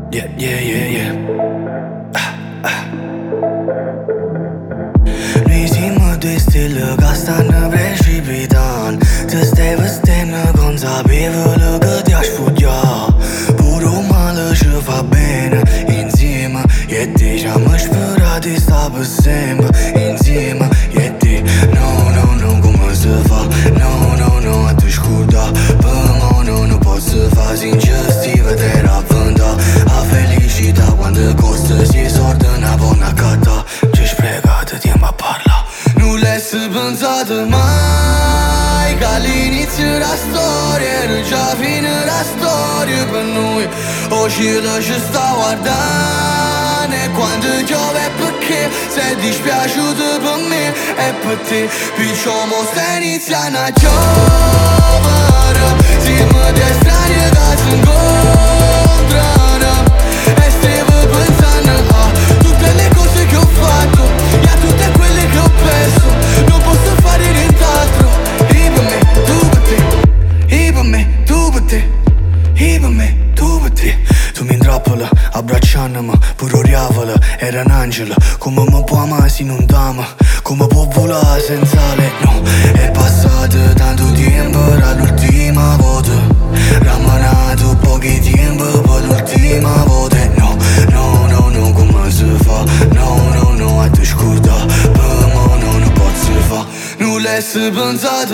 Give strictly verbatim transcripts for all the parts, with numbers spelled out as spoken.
Yeah, yeah, yeah, yeah. Ah, ah. Nisimo due stelle che stanno precipitando. Ti stai vestendo consapevole che ti hai sfuggito. Pure un male ci fa bene insieme. E te ci abbiamo sperato di stare per sempre insieme. E te, no, no, no, come si fa? No, no, no, a te scorda. Per me no, non posso fare singestiva te ravventa. A felicità quando costa si sorda una buona catta. Ci sprecate tempo a parla. Non l'hai pensato mai che all'inizio della storia era già fine la storia per noi. Oggi la ci sta guardando e quando piove perché sei dispiaciuto per me e per te. Piccio mo sta iniziando a giovere. Siamo due strani che si incontrano e stavo pensando a tutte le cose che ho fatto e a tutte quelle che ho perso. Non posso fare nient'altro. E per me, tu per te. E per me, tu per te. E per me, tu per te. Tu mi intrappola, abbracciandomi, pure oriavola, era un angelo. Come mi può amare se non t'ama? Come può volare senza lei? No, è passato tanto tempo dall'ultima volta. Rammanato pochi tempo per l'ultima volta. No, no, no, no, come si fa? No, no, no, a te scorda. Per me no, non posso fa. Non l'hai pensato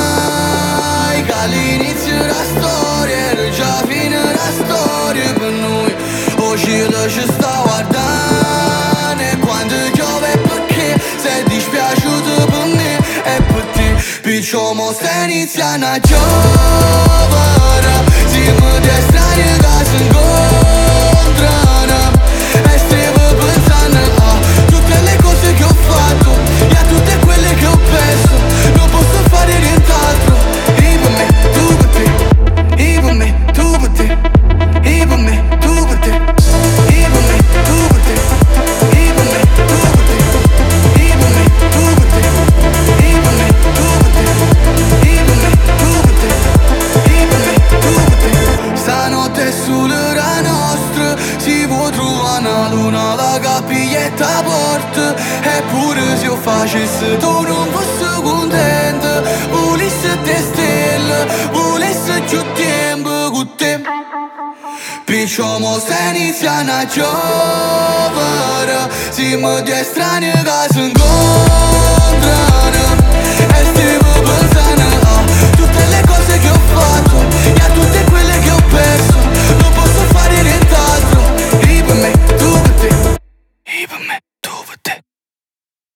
mai che all'inizio della storia era già fine la storia per noi. Oggi la ci sta guardando e quando piove perché sei dispiaciuto per me e per te. Piccio mo sta iniziando a giovere. Siamo due strani che si incontrano e stavo pensando a tutte le cose che ho fatto e a tutte quelle che ho perso. Non posso fare nient'altro. E per me, tu per te. E per me, tu per te. E per me, tu per te. E per me, tu per te. E per me, tu per te. E per me, tu per te. E per me, tu per te. E per me, tu per te. E per me, tu per te. Stanotte è sull'ora nostra, si può trovare una luna, la capiglietta porta. Eppure se io facessi tu non fossi contenta, volessi te stelle, volessi più tempo con te. Piccio mo sta iniziando a giovere. Siamo due strani che si incontrano